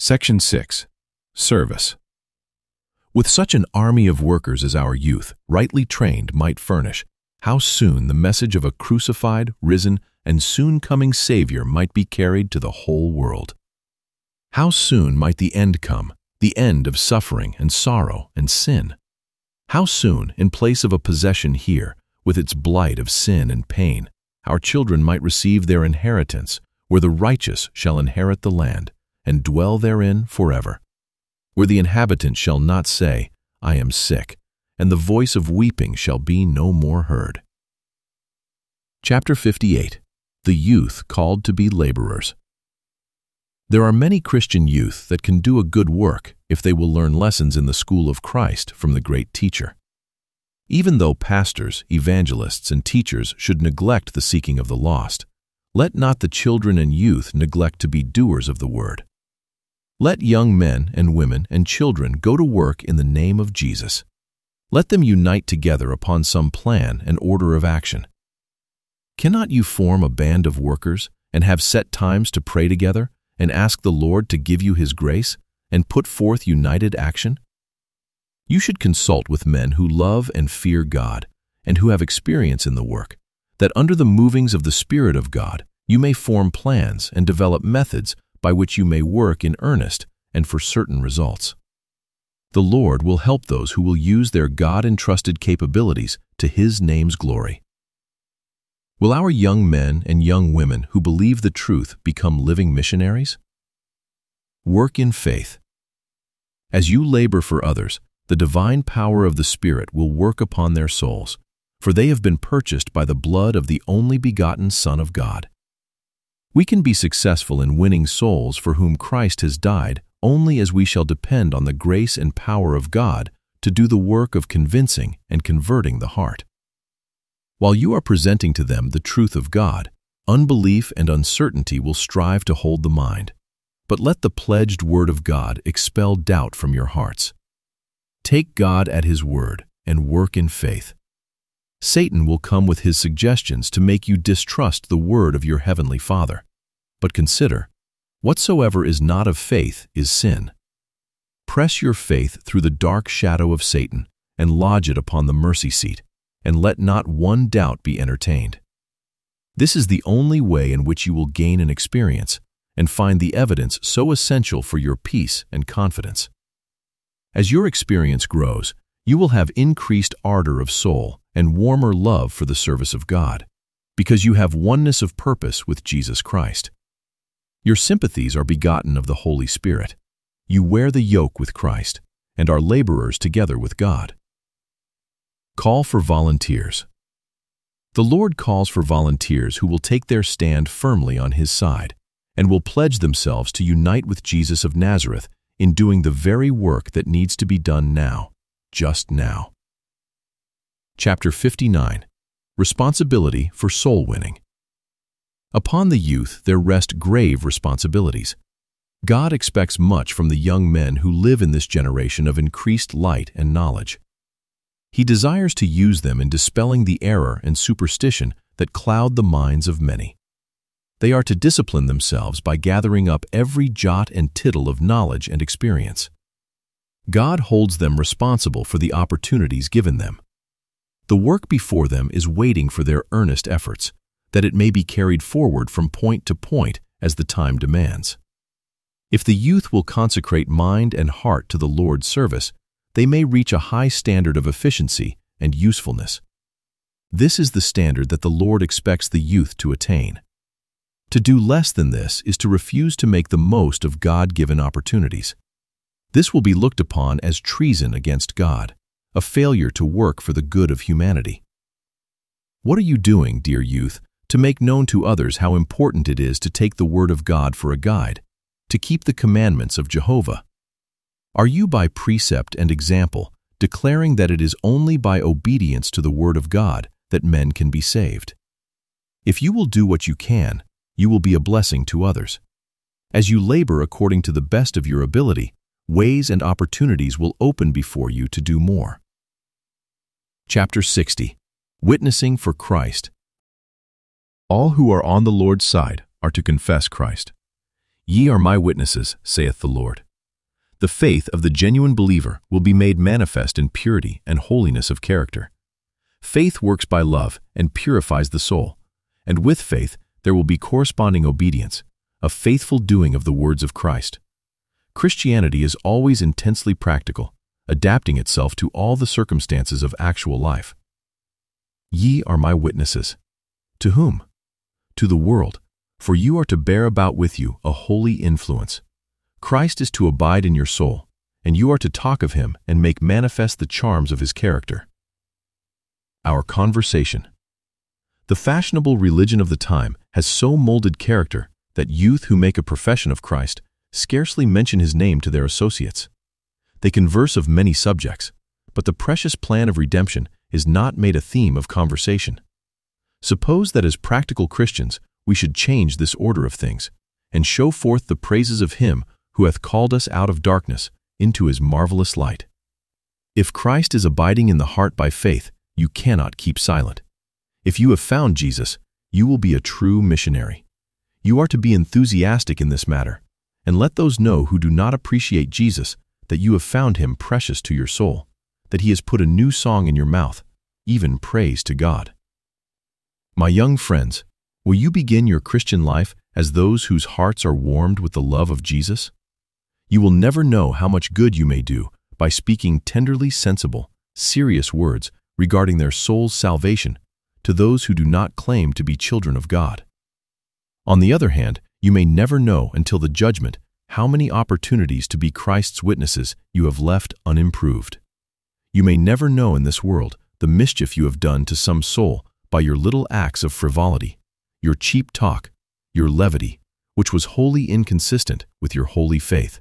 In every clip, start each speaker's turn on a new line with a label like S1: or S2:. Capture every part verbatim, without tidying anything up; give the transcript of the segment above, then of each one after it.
S1: Section six. Service. With such an army of workers as our youth, rightly trained, might furnish, how soon the message of a crucified, risen, and soon-coming Savior might be carried to the whole world. How soon might the end come, the end of suffering and sorrow and sin? How soon, in place of a possession here, with its blight of sin and pain, our children might receive their inheritance, where the righteous shall inherit the land, and dwell therein forever, where the inhabitant shall not say, I am sick, and the voice of weeping shall be no more heard. Chapter fifty-eight. The Youth Called to be Laborers. There are many Christian youth that can do a good work if they will learn lessons in the school of Christ from the great teacher. Even though pastors, evangelists, and teachers should neglect the seeking of the lost, let not the children and youth neglect to be doers of the word. Let young men and women and children go to work in the name of Jesus. Let them unite together upon some plan and order of action. Cannot you form a band of workers and have set times to pray together and ask the Lord to give you His grace and put forth united action? You should consult with men who love and fear God and who have experience in the work, that under the movings of the Spirit of God you may form plans and develop methods by which you may work in earnest and for certain results. The Lord will help those who will use their God-entrusted capabilities to His name's glory. Will our young men and young women who believe the truth become living missionaries? Work in faith. As you labor for others, the divine power of the Spirit will work upon their souls, for they have been purchased by the blood of the only begotten Son of God. We can be successful in winning souls for whom Christ has died only as we shall depend on the grace and power of God to do the work of convincing and converting the heart. While you are presenting to them the truth of God, unbelief and uncertainty will strive to hold the mind, but let the pledged word of God expel doubt from your hearts. Take God at His word and work in faith. Satan will come with his suggestions to make you distrust the word of your heavenly Father. But consider, whatsoever is not of faith is sin. Press your faith through the dark shadow of Satan and lodge it upon the mercy seat, and let not one doubt be entertained. This is the only way in which you will gain an experience and find the evidence so essential for your peace and confidence. As your experience grows, you will have increased ardor of soul and warmer love for the service of God, because you have oneness of purpose with Jesus Christ. Your sympathies are begotten of the Holy Spirit. You wear the yoke with Christ and are laborers together with God. Call for volunteers. The Lord calls for volunteers who will take their stand firmly on His side and will pledge themselves to unite with Jesus of Nazareth in doing the very work that needs to be done now, just now. Chapter fifty-nine. Responsibility for soul winning. Upon the youth there rest grave responsibilities. God expects much from the young men who live in this generation of increased light and knowledge. He desires to use them in dispelling the error and superstition that cloud the minds of many. They are to discipline themselves by gathering up every jot and tittle of knowledge and experience. God holds them responsible for the opportunities given them. The work before them is waiting for their earnest efforts, that it may be carried forward from point to point as the time demands. If the youth will consecrate mind and heart to the Lord's service, they may reach a high standard of efficiency and usefulness. This is the standard that the Lord expects the youth to attain. To do less than this is to refuse to make the most of God-given opportunities. This will be looked upon as treason against God, a failure to work for the good of humanity. What are you doing, dear youth, to make known to others how important it is to take the Word of God for a guide, to keep the commandments of Jehovah? Are you by precept and example declaring that it is only by obedience to the Word of God that men can be saved? If you will do what you can, you will be a blessing to others. As you labor according to the best of your ability, ways and opportunities will open before you to do more. Chapter sixty. Witnessing for Christ. All who are on the Lord's side are to confess Christ. Ye are my witnesses, saith the Lord. The faith of the genuine believer will be made manifest in purity and holiness of character. Faith works by love and purifies the soul, and with faith there will be corresponding obedience, a faithful doing of the words of Christ. Christianity is always intensely practical, adapting itself to all the circumstances of actual life. Ye are my witnesses. To whom? To the world, for you are to bear about with you a holy influence. Christ is to abide in your soul, and you are to talk of him and make manifest the charms of his character. Our conversation. The fashionable religion of the time has so molded character that youth who make a profession of Christ scarcely mention his name to their associates. They converse of many subjects, but the precious plan of redemption is not made a theme of conversation. Suppose that as practical Christians we should change this order of things, and show forth the praises of him who hath called us out of darkness into his marvelous light. If Christ is abiding in the heart by faith, you cannot keep silent. If you have found Jesus, you will be a true missionary. You are to be enthusiastic in this matter, and let those know who do not appreciate Jesus that you have found him precious to your soul, that he has put a new song in your mouth, even praise to God. My young friends, will you begin your Christian life as those whose hearts are warmed with the love of Jesus? You will never know how much good you may do by speaking tenderly sensible, serious words regarding their soul's salvation to those who do not claim to be children of God. On the other hand, you may never know until the judgment how many opportunities to be Christ's witnesses you have left unimproved. You may never know in this world the mischief you have done to some soul by your little acts of frivolity, your cheap talk, your levity, which was wholly inconsistent with your holy faith.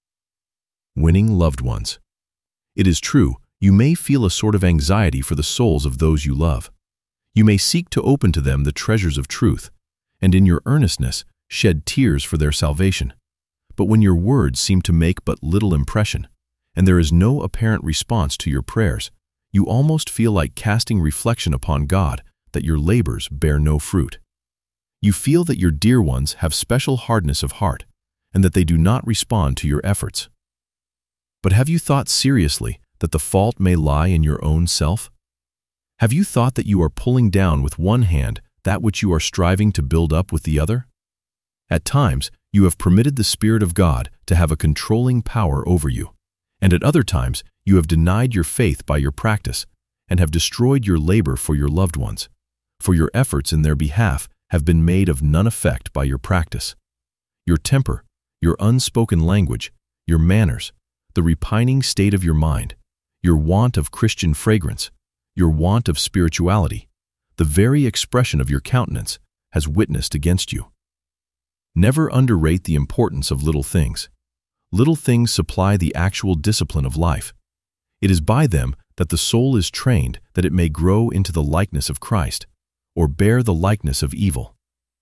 S1: Winning loved ones. It is true, you may feel a sort of anxiety for the souls of those you love. You may seek to open to them the treasures of truth, and in your earnestness shed tears for their salvation. But when your words seem to make but little impression, and there is no apparent response to your prayers, you almost feel like casting reflection upon God that your labors bear no fruit. You feel that your dear ones have special hardness of heart, and that they do not respond to your efforts. But have you thought seriously that the fault may lie in your own self? Have you thought that you are pulling down with one hand that which you are striving to build up with the other? At times, you have permitted the Spirit of God to have a controlling power over you, and at other times you have denied your faith by your practice and have destroyed your labor for your loved ones, for your efforts in their behalf have been made of none effect by your practice. Your temper, your unspoken language, your manners, the repining state of your mind, your want of Christian fragrance, your want of spirituality, the very expression of your countenance has witnessed against you. Never underrate the importance of little things. Little things supply the actual discipline of life. It is by them that the soul is trained that it may grow into the likeness of Christ, or bear the likeness of evil.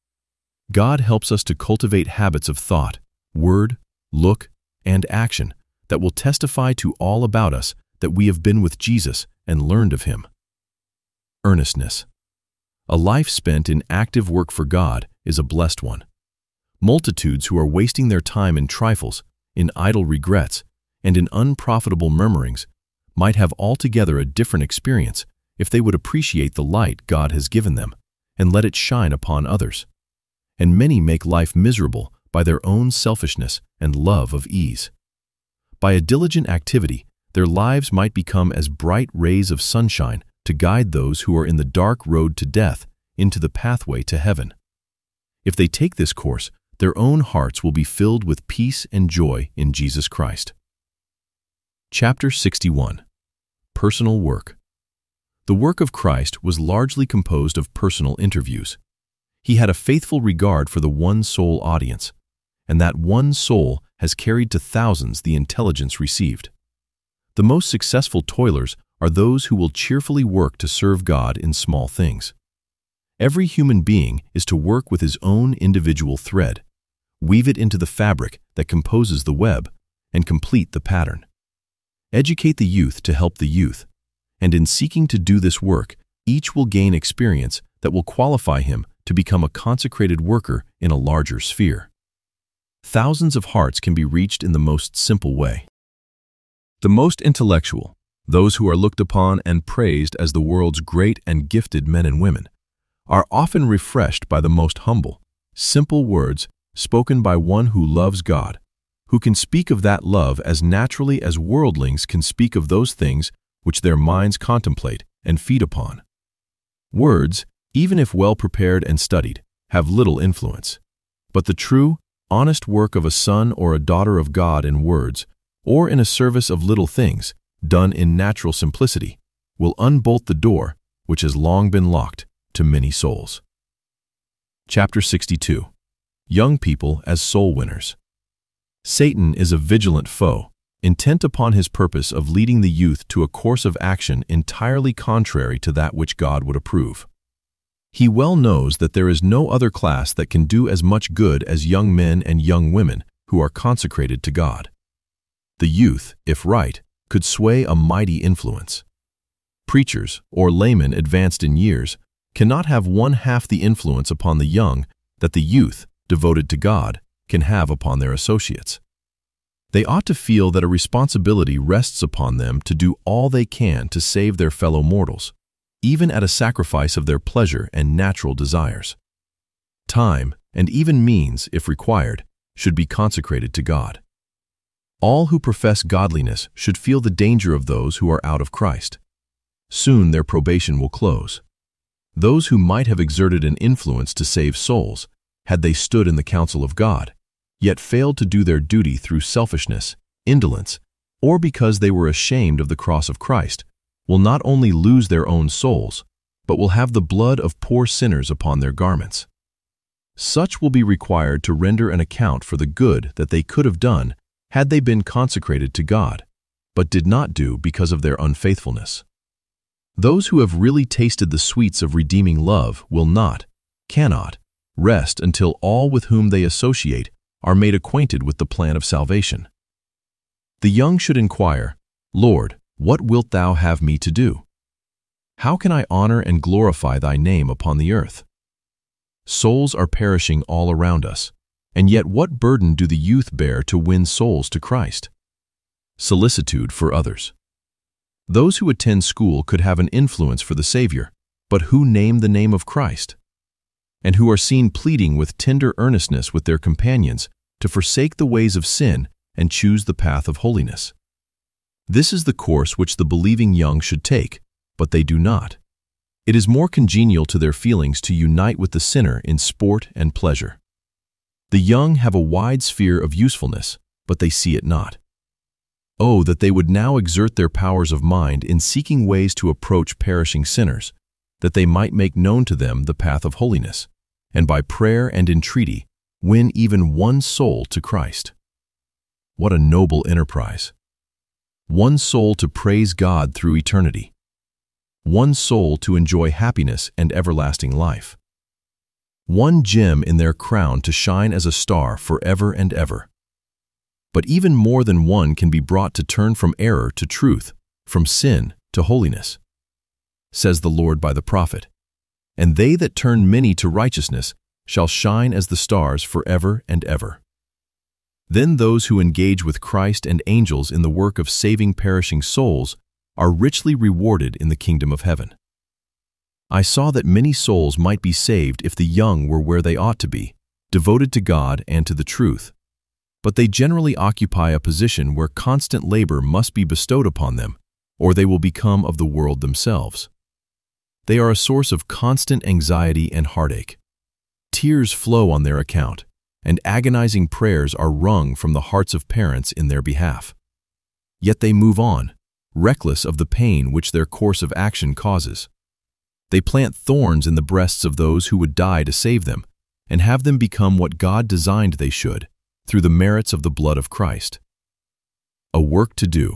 S1: God helps us to cultivate habits of thought, word, look, and action that will testify to all about us that we have been with Jesus and learned of him. Earnestness. A life spent in active work for God is a blessed one. Multitudes who are wasting their time in trifles, in idle regrets, and in unprofitable murmurings might have altogether a different experience if they would appreciate the light God has given them and let it shine upon others. And many make life miserable by their own selfishness and love of ease. By a diligent activity, their lives might become as bright rays of sunshine to guide those who are in the dark road to death into the pathway to heaven. If they take this course, their own hearts will be filled with peace and joy in Jesus Christ. Chapter sixty-one. Personal Work. The work of Christ was largely composed of personal interviews. He had a faithful regard for the one soul audience, and that one soul has carried to thousands the intelligence received. The most successful toilers are those who will cheerfully work to serve God in small things. Every human being is to work with his own individual thread, weave it into the fabric that composes the web, and complete the pattern. Educate the youth to help the youth, and in seeking to do this work, each will gain experience that will qualify him to become a consecrated worker in a larger sphere. thousands of hearts can be reached in the most simple way. The most intellectual, those who are looked upon and praised as the world's great and gifted men and women, are often refreshed by the most humble, simple words spoken by one who loves God, who can speak of that love as naturally as worldlings can speak of those things which their minds contemplate and feed upon. Words, even if well prepared and studied, have little influence, but the true, honest work of a son or a daughter of God in words, or in a service of little things, done in natural simplicity, will unbolt the door which has long been locked to many souls. Chapter sixty-two. Young People as Soul Winners. Satan is a vigilant foe, intent upon his purpose of leading the youth to a course of action entirely contrary to that which God would approve. He well knows that there is no other class that can do as much good as young men and young women who are consecrated to God. The youth, if right, could sway a mighty influence. Preachers, or laymen advanced in years, cannot have one half the influence upon the young that the youth, devoted to God, can have upon their associates. They ought to feel that a responsibility rests upon them to do all they can to save their fellow mortals, even at a sacrifice of their pleasure and natural desires. Time, and even means, if required, should be consecrated to God. All who profess godliness should feel the danger of those who are out of Christ. Soon their probation will close. Those who might have exerted an influence to save souls, had they stood in the counsel of God, yet failed to do their duty through selfishness, indolence, or because they were ashamed of the cross of Christ, will not only lose their own souls, but will have the blood of poor sinners upon their garments. Such will be required to render an account for the good that they could have done had they been consecrated to God, but did not do because of their unfaithfulness. Those who have really tasted the sweets of redeeming love will not, cannot, rest until all with whom they associate are made acquainted with the plan of salvation. The young should inquire, Lord, what wilt thou have me to do? How can I honor and glorify thy name upon the earth? Souls are perishing all around us, and yet what burden do the youth bear to win souls to Christ? Solicitude for others. Those who attend school could have an influence for the Savior, but who name the name of Christ? And who are seen pleading with tender earnestness with their companions to forsake the ways of sin and choose the path of holiness. This is the course which the believing young should take, but they do not. It is more congenial to their feelings to unite with the sinner in sport and pleasure. The young have a wide sphere of usefulness, but they see it not. Oh, that they would now exert their powers of mind in seeking ways to approach perishing sinners, that they might make known to them the path of holiness, and by prayer and entreaty win even one soul to Christ. What a noble enterprise! One soul to praise God through eternity. One soul to enjoy happiness and everlasting life. One gem in their crown to shine as a star forever and ever. But even more than one can be brought to turn from error to truth, from sin to holiness. Says the Lord by the prophet, and they that turn many to righteousness shall shine as the stars forever and ever. Then those who engage with Christ and angels in the work of saving perishing souls are richly rewarded in the kingdom of heaven. I saw that many souls might be saved if the young were where they ought to be, devoted to God and to the truth. But they generally occupy a position where constant labor must be bestowed upon them, or they will become of the world themselves. They are a source of constant anxiety and heartache. Tears flow on their account, and agonizing prayers are wrung from the hearts of parents in their behalf. Yet they move on, reckless of the pain which their course of action causes. They plant thorns in the breasts of those who would die to save them, and have them become what God designed they should, through the merits of the blood of Christ. A work to do.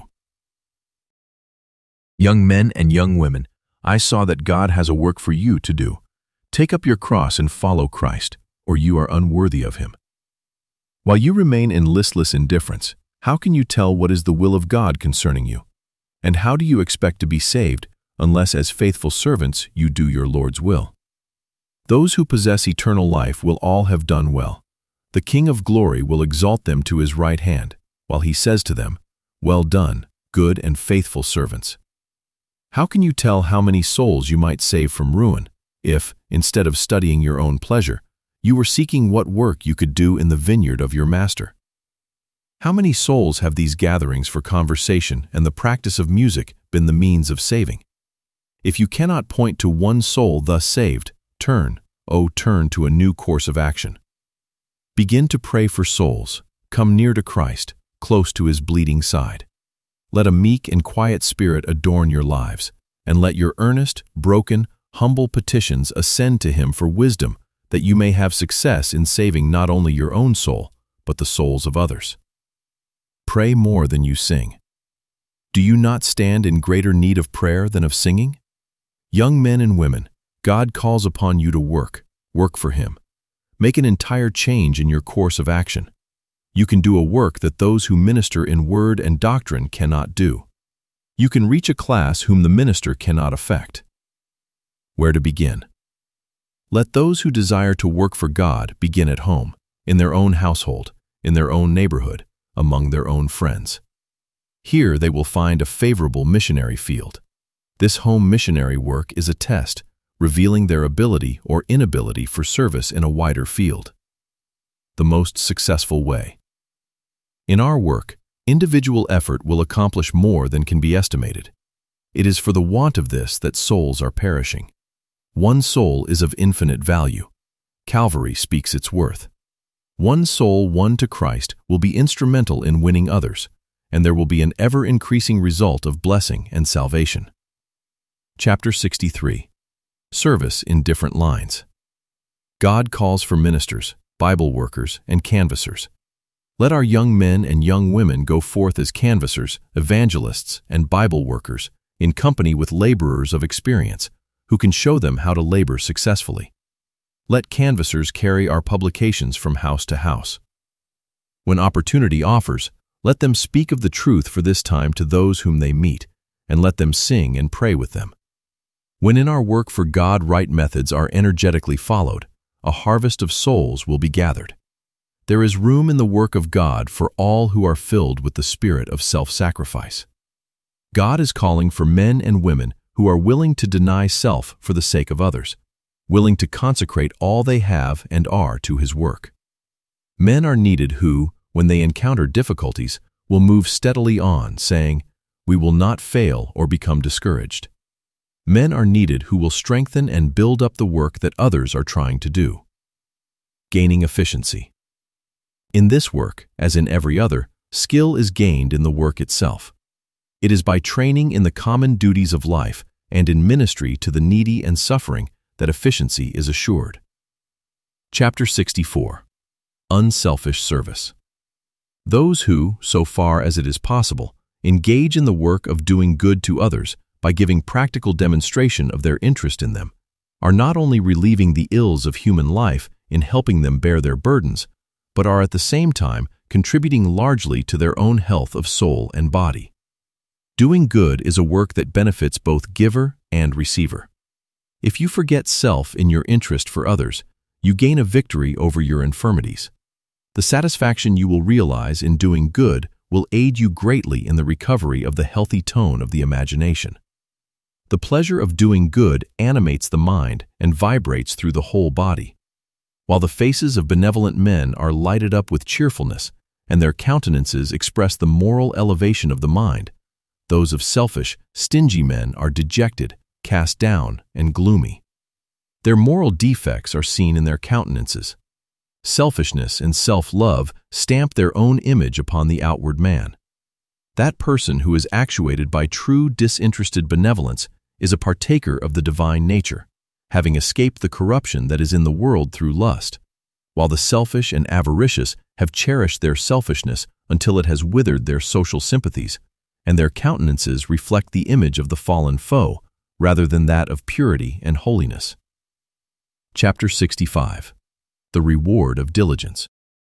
S1: Young men and young women, I saw that God has a work for you to do. Take up your cross and follow Christ, or you are unworthy of him. While you remain in listless indifference, how can you tell what is the will of God concerning you? And how do you expect to be saved unless as faithful servants you do your Lord's will? Those who possess eternal life will all have done well. The King of Glory will exalt them to his right hand, while he says to them, "Well done, good and faithful servants." How can you tell how many souls you might save from ruin if, instead of studying your own pleasure, you were seeking what work you could do in the vineyard of your master? How many souls have these gatherings for conversation and the practice of music been the means of saving? If you cannot point to one soul thus saved, turn, oh turn to a new course of action. Begin to pray for souls. Come near to Christ, close to his bleeding side. Let a meek and quiet spirit adorn your lives, and let your earnest, broken, humble petitions ascend to him for wisdom, that you may have success in saving not only your own soul, but the souls of others. Pray more than you sing. Do you not stand in greater need of prayer than of singing? Young men and women, God calls upon you to work, work for him. Make an entire change in your course of action. You can do a work that those who minister in word and doctrine cannot do. You can reach a class whom the minister cannot affect. Where to begin? Let those who desire to work for God begin at home, in their own household, in their own neighborhood, among their own friends. Here they will find a favorable missionary field. This home missionary work is a test, revealing their ability or inability for service in a wider field. The most successful way. In our work, individual effort will accomplish more than can be estimated. It is for the want of this that souls are perishing. One soul is of infinite value. Calvary speaks its worth. One soul won to Christ will be instrumental in winning others, and there will be an ever-increasing result of blessing and salvation. Chapter sixty-three. Service in different lines. God calls for ministers, Bible workers, and canvassers. Let our young men and young women go forth as canvassers, evangelists, and Bible workers, in company with laborers of experience, who can show them how to labor successfully. Let canvassers carry our publications from house to house. When opportunity offers, let them speak of the truth for this time to those whom they meet, and let them sing and pray with them. When in our work for God right methods are energetically followed, a harvest of souls will be gathered. There is room in the work of God for all who are filled with the spirit of self-sacrifice. God is calling for men and women who are willing to deny self for the sake of others, willing to consecrate all they have and are to his work. Men are needed who, when they encounter difficulties, will move steadily on, saying, "We will not fail or become discouraged." Men are needed who will strengthen and build up the work that others are trying to do. Gaining efficiency. In this work, as in every other, skill is gained in the work itself. It is by training in the common duties of life and in ministry to the needy and suffering that efficiency is assured. Chapter sixty-four. Unselfish service. Those who, so far as it is possible, engage in the work of doing good to others by giving practical demonstration of their interest in them, are not only relieving the ills of human life in helping them bear their burdens, but are at the same time contributing largely to their own health of soul and body. Doing good is a work that benefits both giver and receiver. If you forget self in your interest for others, you gain a victory over your infirmities. The satisfaction you will realize in doing good will aid you greatly in the recovery of the healthy tone of the imagination. The pleasure of doing good animates the mind and vibrates through the whole body. While the faces of benevolent men are lighted up with cheerfulness, and their countenances express the moral elevation of the mind, those of selfish, stingy men are dejected, cast down, and gloomy. Their moral defects are seen in their countenances. Selfishness and self-love stamp their own image upon the outward man. That person who is actuated by true disinterested benevolence is a partaker of the divine nature, having escaped the corruption that is in the world through lust, while the selfish and avaricious have cherished their selfishness until it has withered their social sympathies, and their countenances reflect the image of the fallen foe rather than that of purity and holiness. Chapter sixty-five. The Reward of Diligence.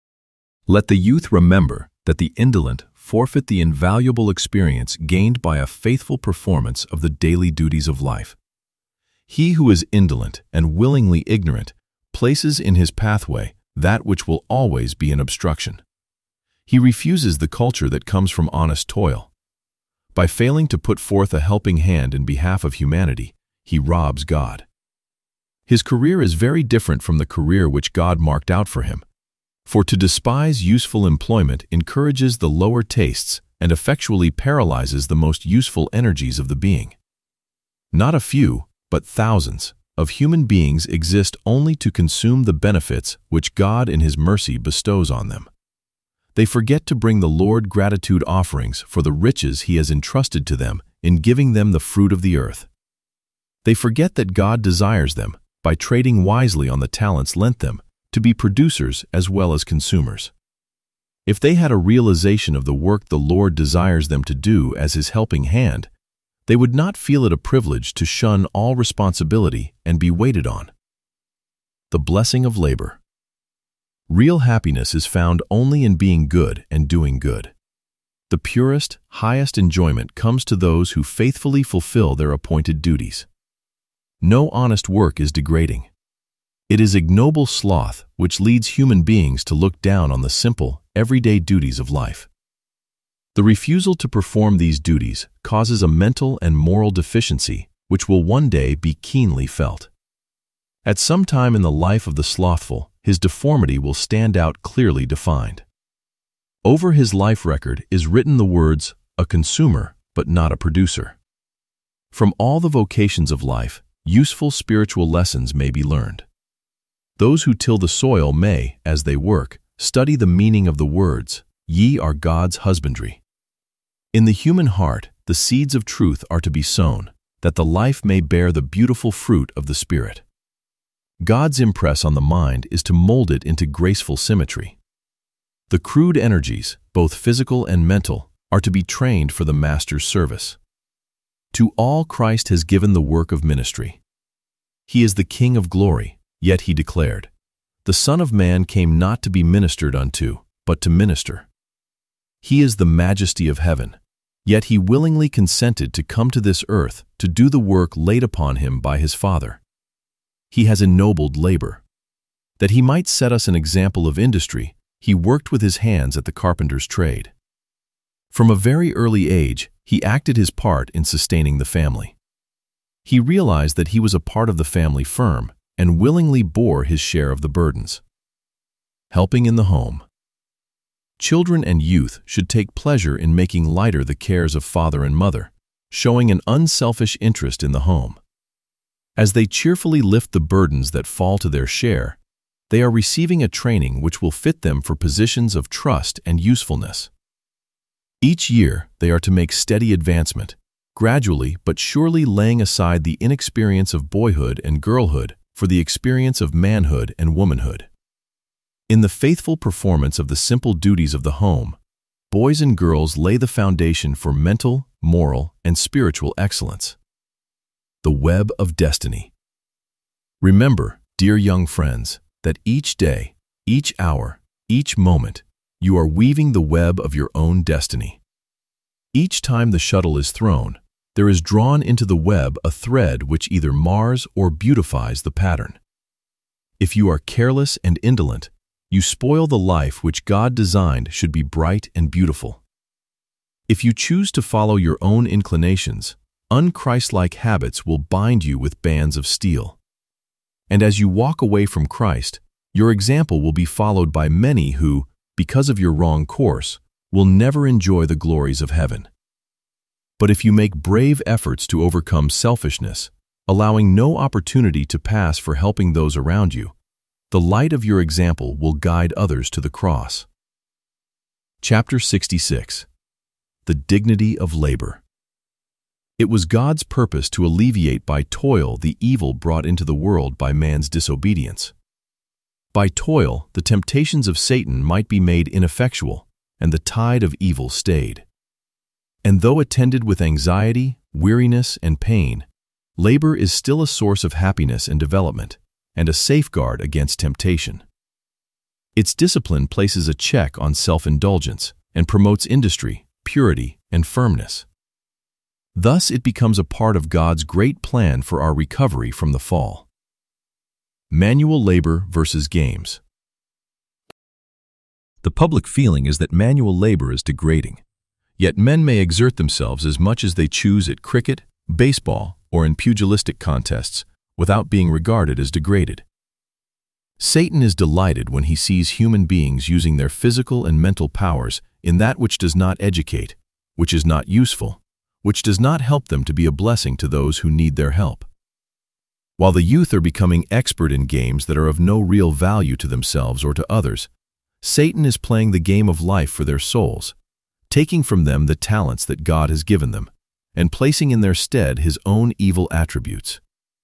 S1: Let the youth remember that the indolent forfeit the invaluable experience gained by a faithful performance of the daily duties of life. He who is indolent and willingly ignorant places in his pathway that which will always be an obstruction. He refuses the culture that comes from honest toil. By failing to put forth a helping hand in behalf of humanity, he robs God. His career is very different from the career which God marked out for him. For to despise useful employment encourages the lower tastes and effectually paralyzes the most useful energies of the being. Not a few, but thousands, of human beings exist only to consume the benefits which God in His mercy bestows on them. They forget to bring the Lord gratitude offerings for the riches He has entrusted to them in giving them the fruit of the earth. They forget that God desires them, by trading wisely on the talents lent them, to be producers as well as consumers. If they had a realization of the work the Lord desires them to do as His helping hand, they would not feel it a privilege to shun all responsibility and be waited on. The blessing of labor. Real happiness is found only in being good and doing good. The purest, highest enjoyment comes to those who faithfully fulfill their appointed duties. No honest work is degrading. It is ignoble sloth which leads human beings to look down on the simple, everyday duties of life. The refusal to perform these duties causes a mental and moral deficiency which will one day be keenly felt. At some time in the life of the slothful, his deformity will stand out clearly defined. Over his life record is written the words, "a consumer, but not a producer." From all the vocations of life, useful spiritual lessons may be learned. Those who till the soil may, as they work, study the meaning of the words, "Ye are God's husbandry." In the human heart, the seeds of truth are to be sown, that the life may bear the beautiful fruit of the Spirit. God's impress on the mind is to mold it into graceful symmetry. The crude energies, both physical and mental, are to be trained for the Master's service. To all Christ has given the work of ministry. He is the King of glory, yet He declared, "The Son of Man came not to be ministered unto, but to minister." He is the majesty of heaven, yet He willingly consented to come to this earth to do the work laid upon Him by His Father. He has ennobled labor. That He might set us an example of industry, He worked with His hands at the carpenter's trade. From a very early age, He acted His part in sustaining the family. He realized that He was a part of the family firm and willingly bore His share of the burdens. Helping in the home. Children and youth should take pleasure in making lighter the cares of father and mother, showing an unselfish interest in the home. As they cheerfully lift the burdens that fall to their share, they are receiving a training which will fit them for positions of trust and usefulness. Each year, they are to make steady advancement, gradually but surely laying aside the inexperience of boyhood and girlhood for the experience of manhood and womanhood. In the faithful performance of the simple duties of the home, boys and girls lay the foundation for mental, moral, and spiritual excellence. The web of destiny. Remember, dear young friends, that each day, each hour, each moment, you are weaving the web of your own destiny. Each time the shuttle is thrown, there is drawn into the web a thread which either mars or beautifies the pattern. If you are careless and indolent, you spoil the life which God designed should be bright and beautiful. If you choose to follow your own inclinations, unchristlike habits will bind you with bands of steel. And as you walk away from Christ, your example will be followed by many who, because of your wrong course, will never enjoy the glories of heaven. But if you make brave efforts to overcome selfishness, allowing no opportunity to pass for helping those around you, the light of your example will guide others to the cross. Chapter sixty-six. The dignity of labor. It was God's purpose to alleviate by toil the evil brought into the world by man's disobedience. By toil, the temptations of Satan might be made ineffectual, and the tide of evil stayed. And though attended with anxiety, weariness, and pain, labor is still a source of happiness and development, and a safeguard against temptation. Its discipline places a check on self-indulgence and promotes industry, purity, and firmness. Thus it becomes a part of God's great plan for our recovery from the fall. Manual labor versus games. The public feeling is that manual labor is degrading. Yet men may exert themselves as much as they choose at cricket, baseball, or in pugilistic contests without being regarded as degraded. Satan is delighted when he sees human beings using their physical and mental powers in that which does not educate, which is not useful, which does not help them to be a blessing to those who need their help. While the youth are becoming expert in games that are of no real value to themselves or to others, Satan is playing the game of life for their souls, taking from them the talents that God has given them, and placing in their stead his own evil attributes.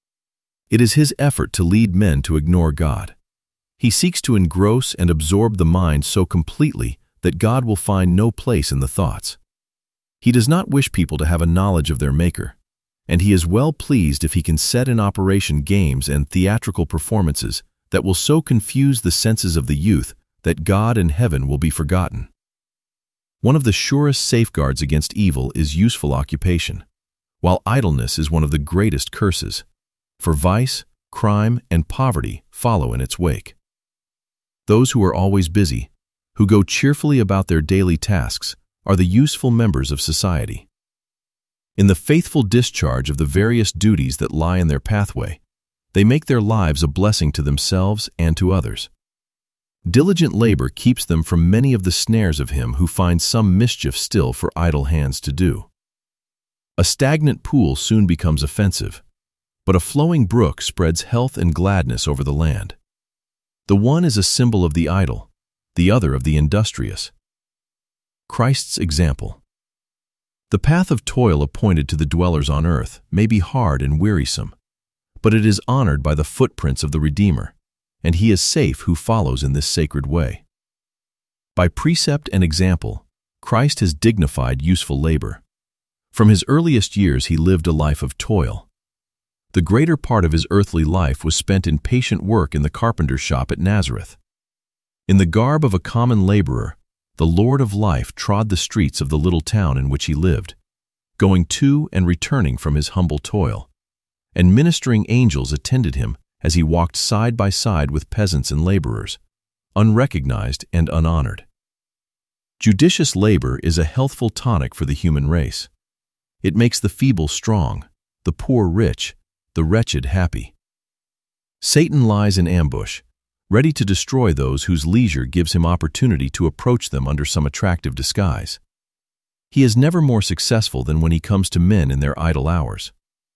S1: It is his effort to lead men to ignore God. He seeks to engross and absorb the mind so completely that God will find no place in the thoughts. He does not wish people to have a knowledge of their Maker, and he is well pleased if he can set in operation games and theatrical performances that will so confuse the senses of the youth that God and heaven will be forgotten. One of the surest safeguards against evil is useful occupation, while idleness is one of the greatest curses, for vice, crime, and poverty follow in its wake. Those who are always busy, who go cheerfully about their daily tasks, are the useful members of society. In the faithful discharge of the various duties that lie in their pathway, they make their lives a blessing to themselves and to others. Diligent labor keeps them from many of the snares of him who finds some mischief still for idle hands to do. A stagnant pool soon becomes offensive, but a flowing brook spreads health and gladness over the land. The one is a symbol of the idle, the other of the industrious. Christ's example. The path of toil appointed to the dwellers on earth may be hard and wearisome, but it is honored by the footprints of the Redeemer, and he is safe who follows in this sacred way. By precept and example, Christ has dignified useful labor. From his earliest years he lived a life of toil. The greater part of his earthly life was spent in patient work in the carpenter's shop at Nazareth. In the garb of a common laborer, the Lord of life trod the streets of the little town in which he lived, going to and returning from his humble toil, and ministering angels attended him as he walked side by side with peasants and laborers, unrecognized and unhonored. Judicious labor is a healthful tonic for the human race. It makes the feeble strong, the poor rich, the wretched happy. Satan lies in ambush, ready to destroy those whose leisure gives him opportunity to approach them under some attractive disguise. He is never more successful than when he comes to men in their idle hours.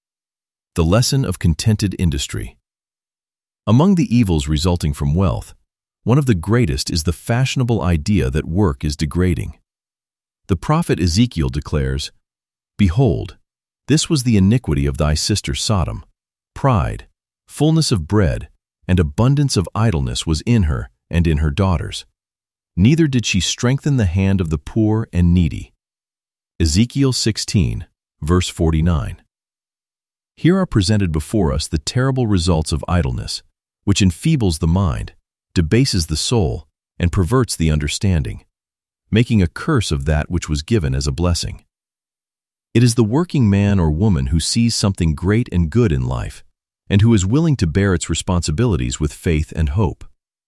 S1: The lesson of contented industry. Among the evils resulting from wealth, one of the greatest is the fashionable idea that work is degrading. The prophet Ezekiel declares, "Behold, this was the iniquity of thy sister Sodom. Pride, fullness of bread, and abundance of idleness was in her and in her daughters. Neither did she strengthen the hand of the poor and needy." Ezekiel sixteen, verse forty-nine. Here are presented before us the terrible results of idleness, which enfeebles the mind, debases the soul, and perverts the understanding, making a curse of that which was given as a blessing. It is the working man or woman who sees something great and good in life, and who is willing to bear its responsibilities with faith and hope.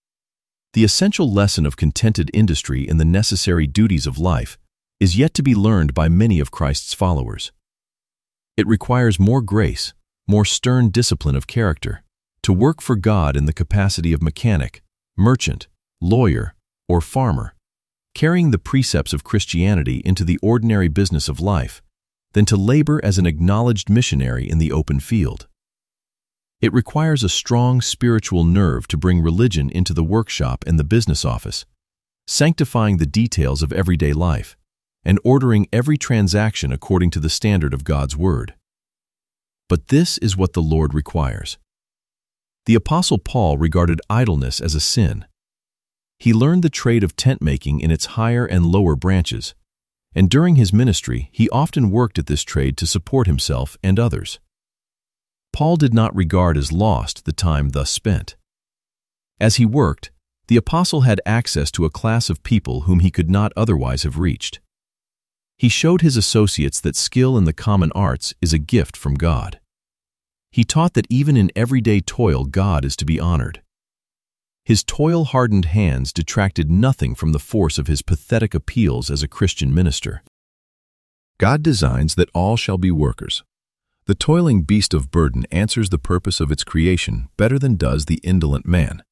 S1: The essential lesson of contented industry in the necessary duties of life is yet to be learned by many of Christ's followers. It requires more grace, more stern discipline of character, to work for God in the capacity of mechanic, merchant, lawyer, or farmer, carrying the precepts of Christianity into the ordinary business of life, than to labor as an acknowledged missionary in the open field. It requires a strong spiritual nerve to bring religion into the workshop and the business office, sanctifying the details of everyday life, and ordering every transaction according to the standard of God's Word. But this is what the Lord requires. The Apostle Paul regarded idleness as a sin. He learned the trade of tent-making in its higher and lower branches, and during his ministry he often worked at this trade to support himself and others. Paul did not regard as lost the time thus spent. As he worked, the apostle had access to a class of people whom he could not otherwise have reached. He showed his associates that skill in the common arts is a gift from God. He taught that even in everyday toil God is to be honored. His toil-hardened hands detracted nothing from the force of his pathetic appeals as a Christian minister. God designs that all shall be workers. The toiling beast of burden answers the purpose of its creation better than does the indolent man.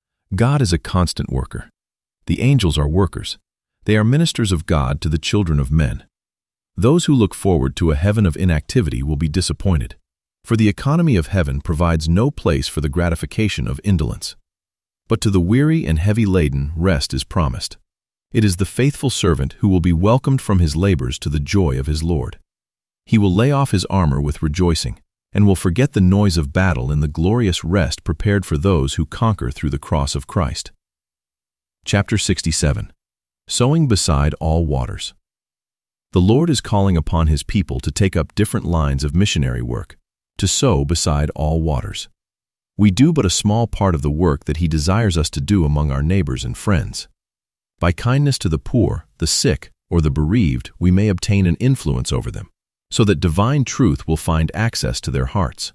S1: God is a constant worker. The angels are workers. They are ministers of God to the children of men. Those who look forward to a heaven of inactivity will be disappointed, for the economy of heaven provides no place for the gratification of indolence. But to the weary and heavy-laden rest is promised. It is the faithful servant who will be welcomed from his labors to the joy of his Lord. He will lay off his armor with rejoicing, and will forget the noise of battle in the glorious rest prepared for those who conquer through the cross of Christ. Chapter sixty-seven. Sowing beside all waters. The Lord is calling upon His people to take up different lines of missionary work, to sow beside all waters. We do but a small part of the work that He desires us to do among our neighbors and friends. By kindness to the poor, the sick, or the bereaved, we may obtain an influence over them, so that divine truth will find access to their hearts.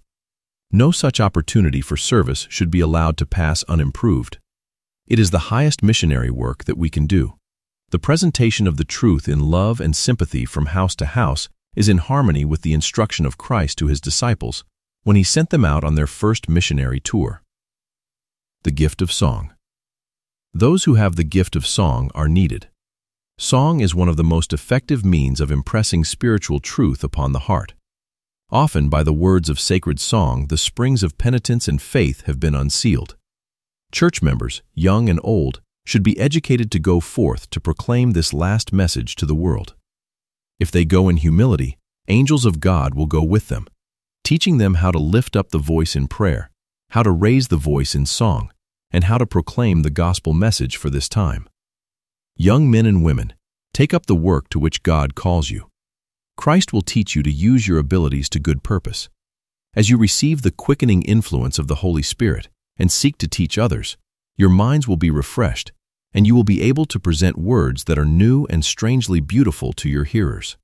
S1: No such opportunity for service should be allowed to pass unimproved. It is the highest missionary work that we can do. The presentation of the truth in love and sympathy from house to house is in harmony with the instruction of Christ to His disciples when He sent them out on their first missionary tour. The gift of song. Those who have the gift of song are needed. Song is one of the most effective means of impressing spiritual truth upon the heart. Often by the words of sacred song, the springs of penitence and faith have been unsealed. Church members, young and old, should be educated to go forth to proclaim this last message to the world. If they go in humility, angels of God will go with them, teaching them how to lift up the voice in prayer, how to raise the voice in song, and how to proclaim the gospel message for this time. Young men and women, take up the work to which God calls you. Christ will teach you to use your abilities to good purpose. As you receive the quickening influence of the Holy Spirit and seek to teach others, your minds will be refreshed, and you will be able to present words that are new and strangely beautiful to your hearers.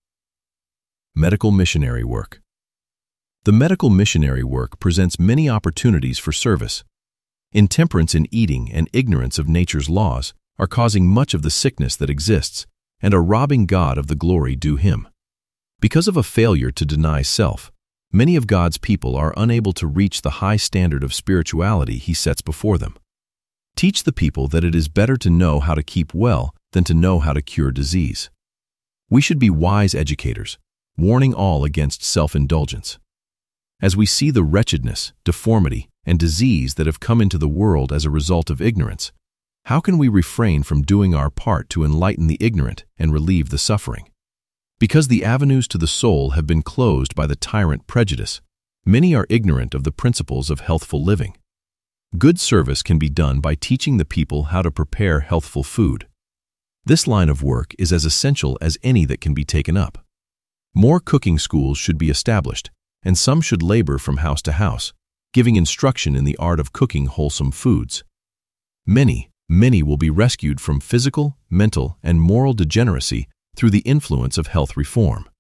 S1: Medical missionary work. The medical missionary work presents many opportunities for service. Intemperance in eating and ignorance of nature's laws are causing much of the sickness that exists and are robbing God of the glory due Him. Because of a failure to deny self, many of God's people are unable to reach the high standard of spirituality He sets before them. Teach the people that it is better to know how to keep well than to know how to cure disease. We should be wise educators, warning all against self-indulgence. As we see the wretchedness, deformity, and disease that have come into the world as a result of ignorance, how can we refrain from doing our part to enlighten the ignorant and relieve the suffering? Because the avenues to the soul have been closed by the tyrant prejudice, many are ignorant of the principles of healthful living. Good service can be done by teaching the people how to prepare healthful food. This line of work is as essential as any that can be taken up. More cooking schools should be established, and some should labor from house to house, giving instruction in the art of cooking wholesome foods. Many, many will be rescued from physical, mental, and moral degeneracy through the influence of health reform.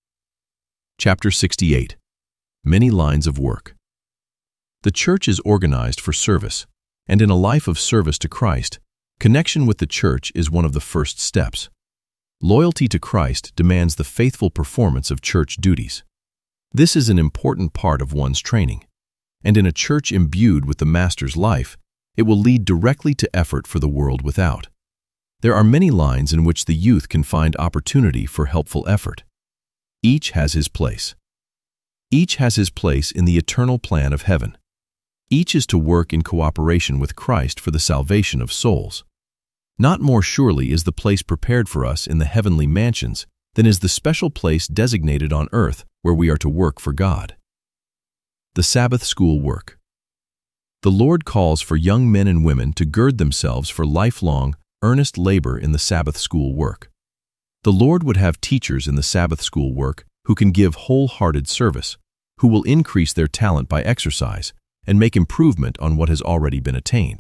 S1: Chapter sixty-eight. Many lines of work. The church is organized for service, and in a life of service to Christ, connection with the church is one of the first steps. Loyalty to Christ demands the faithful performance of church duties. This is an important part of one's training, and in a church imbued with the Master's life, it will lead directly to effort for the world without. There are many lines in which the youth can find opportunity for helpful effort. Each has his place. Each has his place in the eternal plan of heaven. Each is to work in cooperation with Christ for the salvation of souls. Not more surely is the place prepared for us in the heavenly mansions than is the special place designated on earth where we are to work for God. The Sabbath School Work. The Lord calls for young men and women to gird themselves for lifelong, earnest labor in the Sabbath school work. The Lord would have teachers in the Sabbath school work who can give wholehearted service, who will increase their talent by exercise, and make improvement on what has already been attained.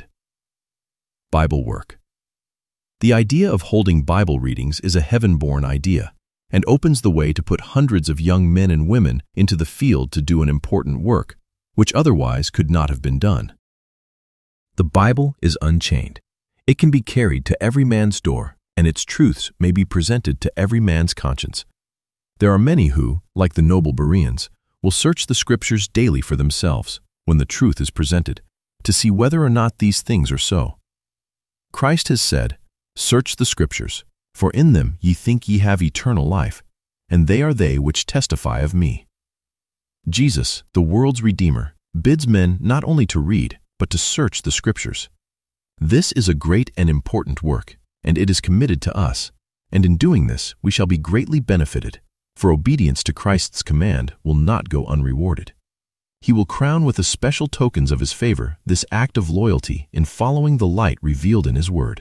S1: Bible work. The idea of holding Bible readings is a heaven-born idea and opens the way to put hundreds of young men and women into the field to do an important work, which otherwise could not have been done. The Bible is unchained. It can be carried to every man's door, and its truths may be presented to every man's conscience. There are many who, like the noble Bereans, will search the Scriptures daily for themselves, when the truth is presented, to see whether or not these things are so. Christ has said, "Search the Scriptures, for in them ye think ye have eternal life, and they are they which testify of me." Jesus, the world's Redeemer, bids men not only to read, but to search the Scriptures. This is a great and important work, and it is committed to us, and in doing this we shall be greatly benefited, for obedience to Christ's command will not go unrewarded. He will crown with especial tokens of His favor this act of loyalty in following the light revealed in His Word.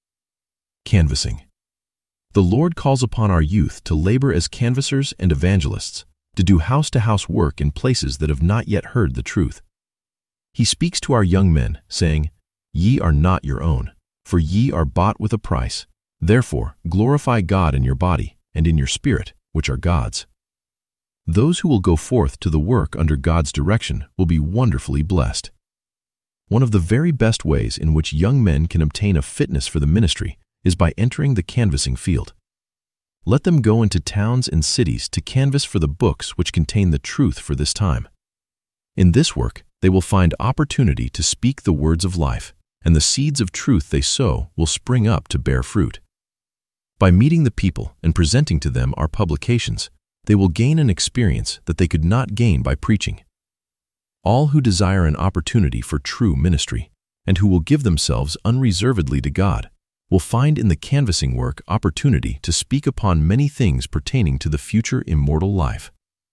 S1: Canvassing. The Lord calls upon our youth to labor as canvassers and evangelists, to do house-to-house work in places that have not yet heard the truth. He speaks to our young men, saying, "Ye are not your own, for ye are bought with a price. Therefore glorify God in your body and in your spirit, which are God's." Those who will go forth to the work under God's direction will be wonderfully blessed. One of the very best ways in which young men can obtain a fitness for the ministry is by entering the canvassing field. Let them go into towns and cities to canvass for the books which contain the truth for this time. In this work, they will find opportunity to speak the words of life, and the seeds of truth they sow will spring up to bear fruit. By meeting the people and presenting to them our publications, they will gain an experience that they could not gain by preaching. All who desire an opportunity for true ministry, and who will give themselves unreservedly to God, will find in the canvassing work opportunity to speak upon many things pertaining to the future immortal life.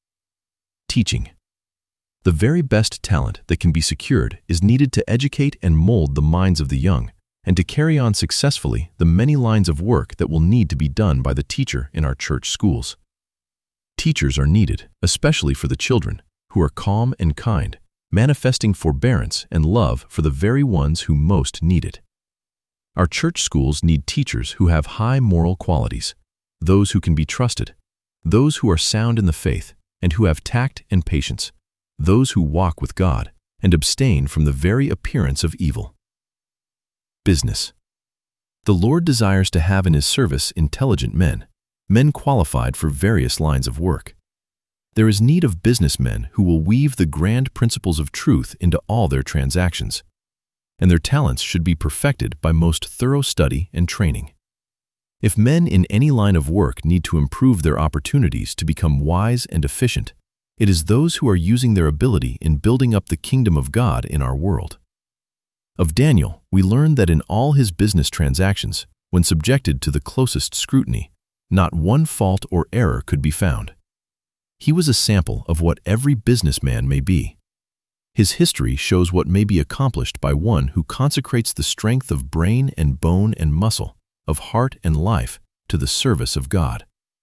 S1: Teaching. The very best talent that can be secured is needed to educate and mold the minds of the young, and to carry on successfully the many lines of work that will need to be done by the teacher in our church schools. Teachers are needed, especially for the children, who are calm and kind, manifesting forbearance and love for the very ones who most need it. Our church schools need teachers who have high moral qualities, those who can be trusted, those who are sound in the faith, and who have tact and patience, those who walk with God and abstain from the very appearance of evil. Business. The Lord desires to have in His service intelligent men, men qualified for various lines of work. There is need of businessmen who will weave the grand principles of truth into all their transactions, and their talents should be perfected by most thorough study and training. If men in any line of work need to improve their opportunities to become wise and efficient, it is those who are using their ability in building up the kingdom of God in our world. Of Daniel, we learn that in all his business transactions, when subjected to the closest scrutiny, not one fault or error could be found. He was a sample of what every businessman may be. His history shows what may be accomplished by one who consecrates the strength of brain and bone and muscle, of heart and life, to the service of God.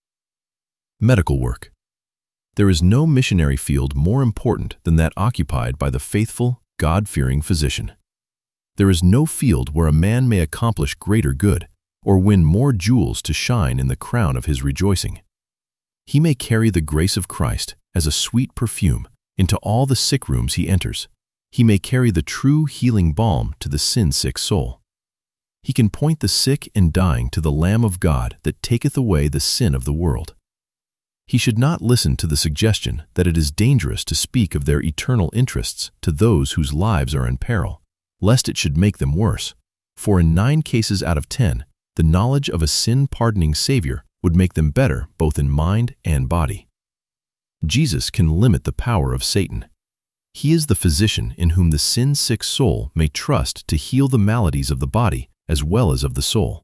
S1: Medical work. There is no missionary field more important than that occupied by the faithful, God-fearing physician. There is no field where a man may accomplish greater good, or win more jewels to shine in the crown of his rejoicing. He may carry the grace of Christ as a sweet perfume into all the sick rooms he enters. He may carry the true healing balm to the sin-sick soul. He can point the sick and dying to the Lamb of God that taketh away the sin of the world. He should not listen to the suggestion that it is dangerous to speak of their eternal interests to those whose lives are in peril, lest it should make them worse, for in nine cases out of ten, the knowledge of a sin-pardoning Savior would make them better both in mind and body. Jesus can limit the power of Satan. He is the physician in whom the sin-sick soul may trust to heal the maladies of the body as well as of the soul.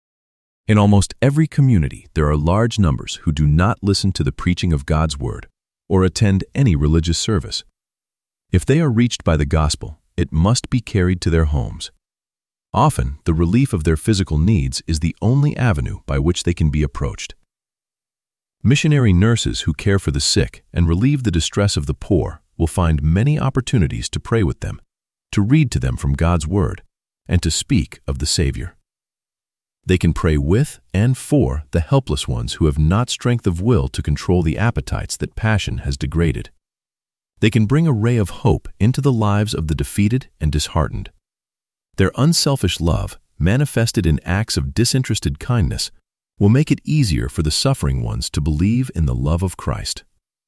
S1: In almost every community, there are large numbers who do not listen to the preaching of God's Word or attend any religious service. If they are reached by the gospel, it must be carried to their homes. Often, the relief of their physical needs is the only avenue by which they can be approached. Missionary nurses who care for the sick and relieve the distress of the poor will find many opportunities to pray with them, to read to them from God's Word, and to speak of the Savior. They can pray with and for the helpless ones who have not strength of will to control the appetites that passion has degraded. They can bring a ray of hope into the lives of the defeated and disheartened. Their unselfish love, manifested in acts of disinterested kindness, will make it easier for the suffering ones to believe in the love of Christ.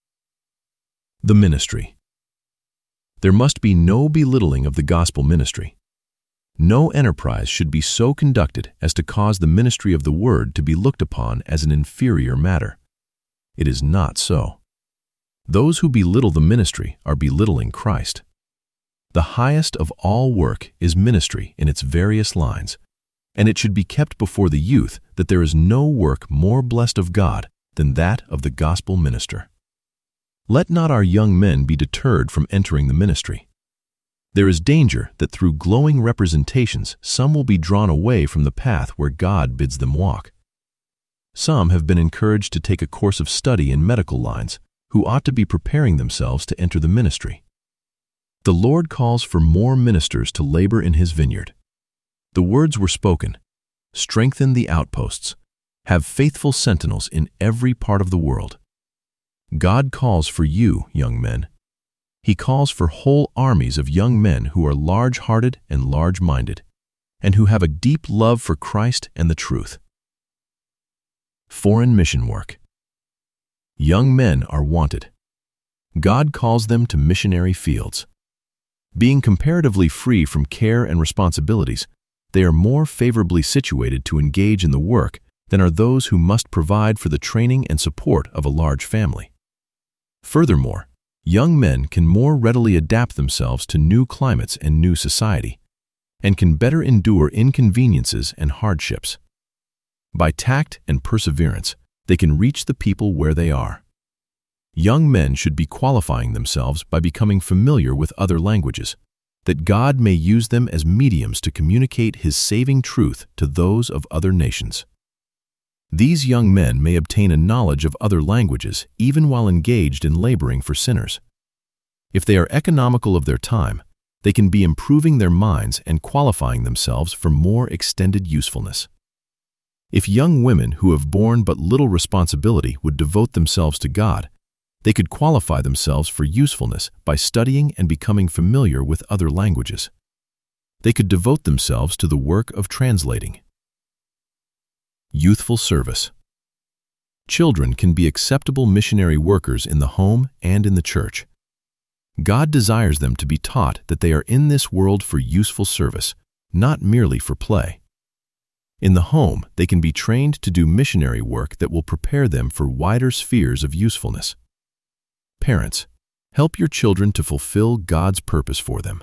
S1: The ministry. There must be no belittling of the gospel ministry. No enterprise should be so conducted as to cause the ministry of the word to be looked upon as an inferior matter. It is not so. Those who belittle the ministry are belittling Christ. The highest of all work is ministry in its various lines, and it should be kept before the youth that there is no work more blessed of God than that of the gospel minister. Let not our young men be deterred from entering the ministry. There is danger that through glowing representations some will be drawn away from the path where God bids them walk. Some have been encouraged to take a course of study in medical lines who ought to be preparing themselves to enter the ministry. The Lord calls for more ministers to labor in His vineyard. The words were spoken, "Strengthen the outposts, have faithful sentinels in every part of the world." God calls for you, young men. He calls for whole armies of young men who are large-hearted and large-minded, and who have a deep love for Christ and the truth. Foreign mission work. Young men are wanted. God calls them to missionary fields. Being comparatively free from care and responsibilities, they are more favorably situated to engage in the work than are those who must provide for the training and support of a large family. Furthermore, young men can more readily adapt themselves to new climates and new society, and can better endure inconveniences and hardships. By tact and perseverance, they can reach the people where they are. Young men should be qualifying themselves by becoming familiar with other languages, that God may use them as mediums to communicate His saving truth to those of other nations. These young men may obtain a knowledge of other languages even while engaged in laboring for sinners. If they are economical of their time, they can be improving their minds and qualifying themselves for more extended usefulness. If young women who have borne but little responsibility would devote themselves to God, they could qualify themselves for usefulness by studying and becoming familiar with other languages. They could devote themselves to the work of translating. Youthful service. Children can be acceptable missionary workers in the home and in the church. God desires them to be taught that they are in this world for useful service, not merely for play. In the home, they can be trained to do missionary work that will prepare them for wider spheres of usefulness. Parents, help your children to fulfill God's purpose for them.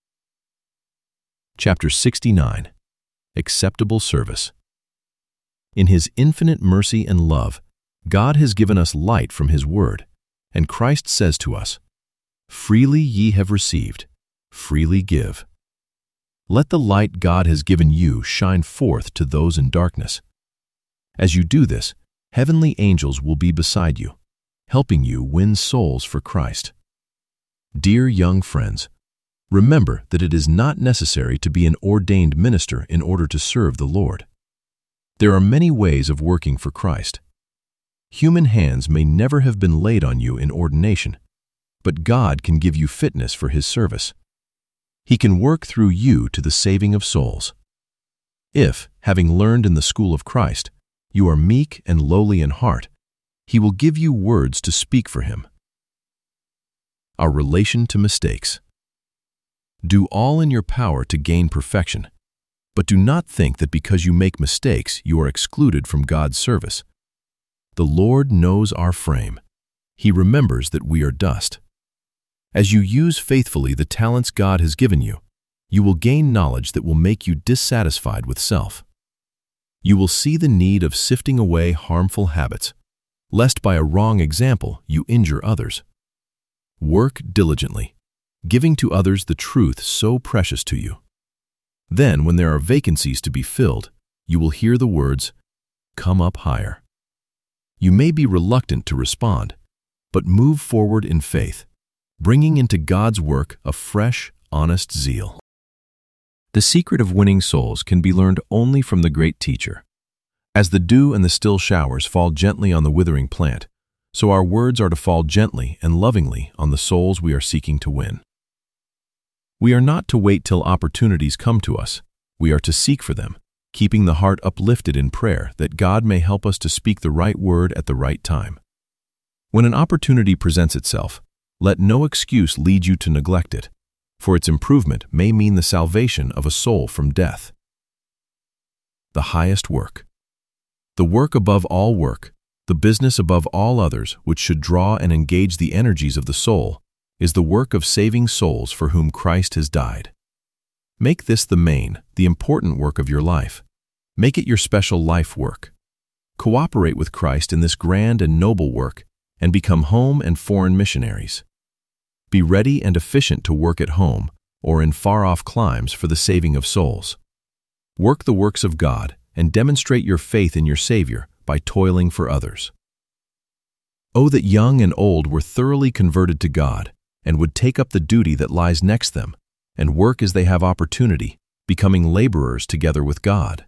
S1: Chapter sixty-nine. Acceptable Service. In His infinite mercy and love, God has given us light from His Word, and Christ says to us, "Freely ye have received, freely give." Let the light God has given you shine forth to those in darkness. As you do this, heavenly angels will be beside you, helping you win souls for Christ. Dear young friends, remember that it is not necessary to be an ordained minister in order to serve the Lord. There are many ways of working for Christ. Human hands may never have been laid on you in ordination, but God can give you fitness for His service. He can work through you to the saving of souls. If, having learned in the school of Christ, you are meek and lowly in heart, He will give you words to speak for Him. Our relation to mistakes. Do all in your power to gain perfection, but do not think that because you make mistakes you are excluded from God's service. The Lord knows our frame. He remembers that we are dust. As you use faithfully the talents God has given you, you will gain knowledge that will make you dissatisfied with self. You will see the need of sifting away harmful habits, lest by a wrong example you injure others. Work diligently, giving to others the truth so precious to you. Then, when there are vacancies to be filled, you will hear the words, "Come up higher." You may be reluctant to respond, but move forward in faith, bringing into God's work a fresh, honest zeal. The secret of winning souls can be learned only from the great teacher. As the dew and the still showers fall gently on the withering plant, so our words are to fall gently and lovingly on the souls we are seeking to win. We are not to wait till opportunities come to us. We are to seek for them, keeping the heart uplifted in prayer that God may help us to speak the right word at the right time. When an opportunity presents itself, let no excuse lead you to neglect it, for its improvement may mean the salvation of a soul from death. The highest work. The work above all work, the business above all others which should draw and engage the energies of the soul, is the work of saving souls for whom Christ has died. Make this the main, the important work of your life. Make it your special life work. Cooperate with Christ in this grand and noble work and become home and foreign missionaries. Be ready and efficient to work at home or in far-off climes for the saving of souls. Work the works of God and demonstrate your faith in your Savior by toiling for others. Oh, that young and old were thoroughly converted to God and would take up the duty that lies next them and work as they have opportunity, becoming laborers together with God.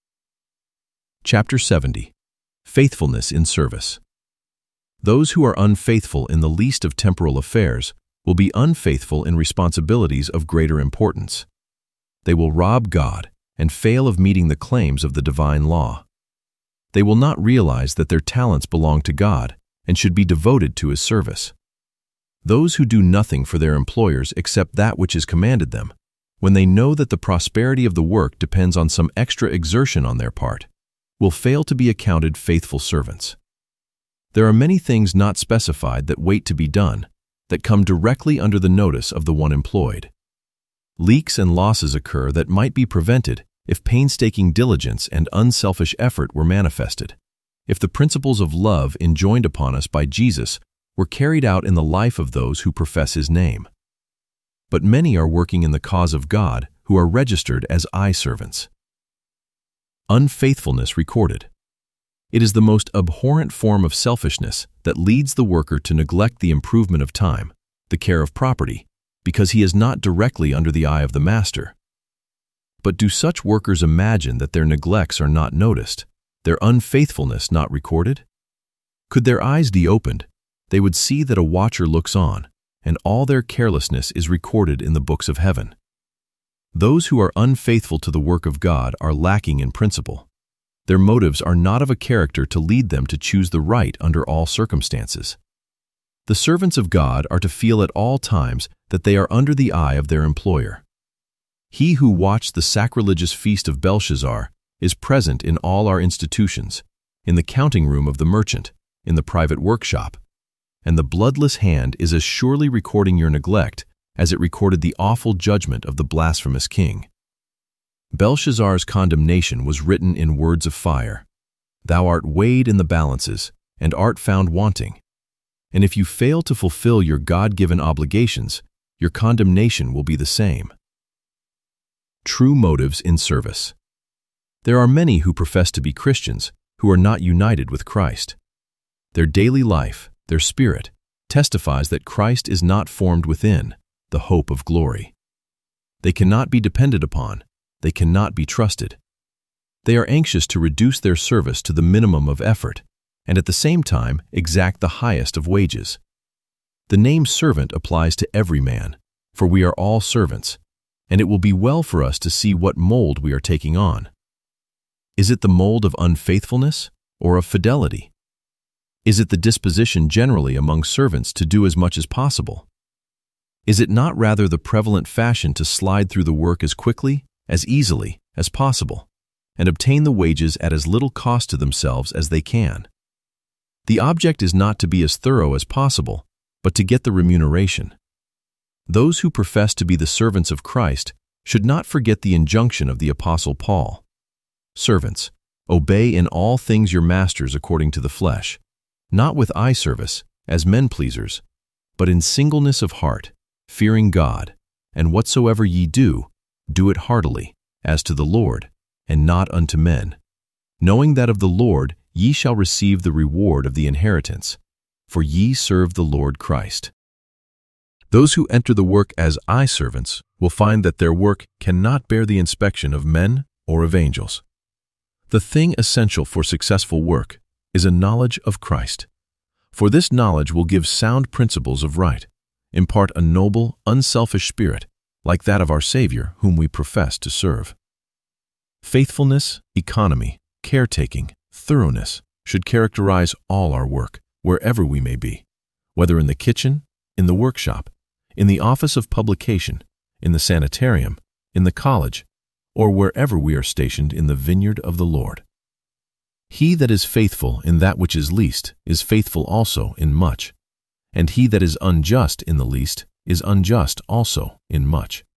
S1: Chapter seventy. Faithfulness in Service. Those who are unfaithful in the least of temporal affairs will be unfaithful in responsibilities of greater importance. They will rob God and fail of meeting the claims of the divine law. They will not realize that their talents belong to God and should be devoted to His service. Those who do nothing for their employers except that which is commanded them, when they know that the prosperity of the work depends on some extra exertion on their part, will fail to be accounted faithful servants. There are many things not specified that wait to be done, that come directly under the notice of the one employed. Leaks and losses occur that might be prevented if painstaking diligence and unselfish effort were manifested, if the principles of love enjoined upon us by Jesus were carried out in the life of those who profess His name. But many are working in the cause of God who are registered as eye-servants. Unfaithfulness recorded. It is the most abhorrent form of selfishness that leads the worker to neglect the improvement of time, the care of property, because he is not directly under the eye of the master. But do such workers imagine that their neglects are not noticed, their unfaithfulness not recorded? Could their eyes be opened, they would see that a watcher looks on, and all their carelessness is recorded in the books of heaven. Those who are unfaithful to the work of God are lacking in principle. Their motives are not of a character to lead them to choose the right under all circumstances. The servants of God are to feel at all times that they are under the eye of their employer. He who watched the sacrilegious feast of Belshazzar is present in all our institutions, in the counting room of the merchant, in the private workshop, and the bloodless hand is as surely recording your neglect as it recorded the awful judgment of the blasphemous king. Belshazzar's condemnation was written in words of fire. Thou art weighed in the balances, and art found wanting. And if you fail to fulfill your God-given obligations, your condemnation will be the same. True motives in service. There are many who profess to be Christians who are not united with Christ. Their daily life, their spirit, testifies that Christ is not formed within, the hope of glory. They cannot be depended upon. They cannot be trusted. They are anxious to reduce their service to the minimum of effort, and at the same time exact the highest of wages. The name servant applies to every man, for we are all servants, and it will be well for us to see what mold we are taking on. Is it the mold of unfaithfulness or of fidelity? Is it the disposition generally among servants to do as much as possible? Is it not rather the prevalent fashion to slide through the work as quickly, as easily as possible, and obtain the wages at as little cost to themselves as they can? The object is not to be as thorough as possible, but to get the remuneration. Those who profess to be the servants of Christ should not forget the injunction of the Apostle Paul. Servants, obey in all things your masters according to the flesh, not with eye service, as men-pleasers, but in singleness of heart, fearing God, and whatsoever ye do, do it heartily, as to the Lord, and not unto men, knowing that of the Lord ye shall receive the reward of the inheritance, for ye serve the Lord Christ. Those who enter the work as eye-servants will find that their work cannot bear the inspection of men or of angels. The thing essential for successful work is a knowledge of Christ, for this knowledge will give sound principles of right, impart a noble, unselfish spirit, like that of our Savior whom we profess to serve. Faithfulness, economy, caretaking, thoroughness should characterize all our work, wherever we may be, whether in the kitchen, in the workshop, in the office of publication, in the sanitarium, in the college, or wherever we are stationed in the vineyard of the Lord. He that is faithful in that which is least is faithful also in much, and he that is unjust in the least is unjust also in much.